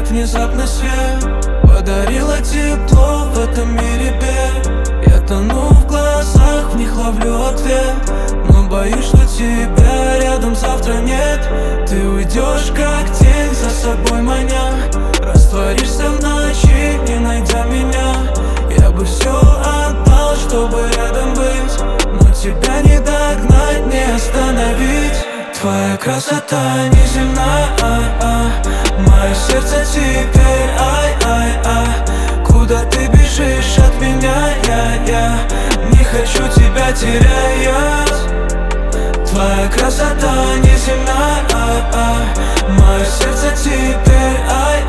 внезапно свет, подарила тепло в этом мире бед. Я тону в глазах, в них ловлю ответ, но боюсь, что тебя рядом завтра нет. Ты уйдешь как тень, за собой маня, растворишься в ночи, не найдя меня. Я бы все отдал, чтобы рядом быть, но тебя не догнать, не остановить. Твоя красота неземная, мое сердце теперь куда ты бежишь от меня, я не хочу тебя терять. Твоя красота неземная, мое сердце теперь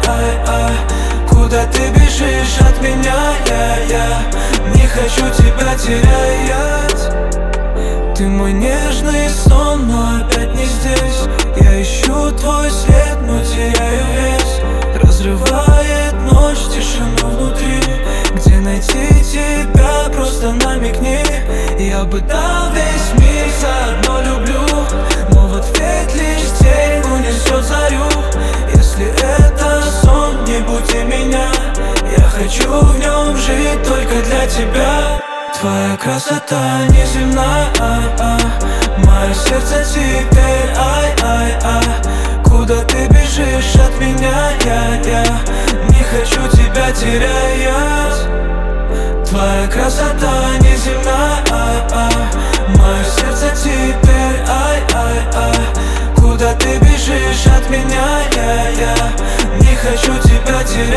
куда ты бежишь от меня, я не хочу тебя терять. Ты мой нежный сон, но опять не здесь. Я ищу твой след, но теряю весь. Разрывает ночь тишину внутри. Где найти тебя, просто намекни. Я бы дал весь мир, заодно люблю, но в ответ лишь тень унесет зарю. Если это сон, не буди меня, я хочу в нем жить только для тебя. Твоя красота неземная, мое сердце теперь куда ты бежишь от меня, я не хочу тебя терять. Твоя красота неземная, мое сердце теперь куда ты бежишь от меня, я не хочу тебя терять.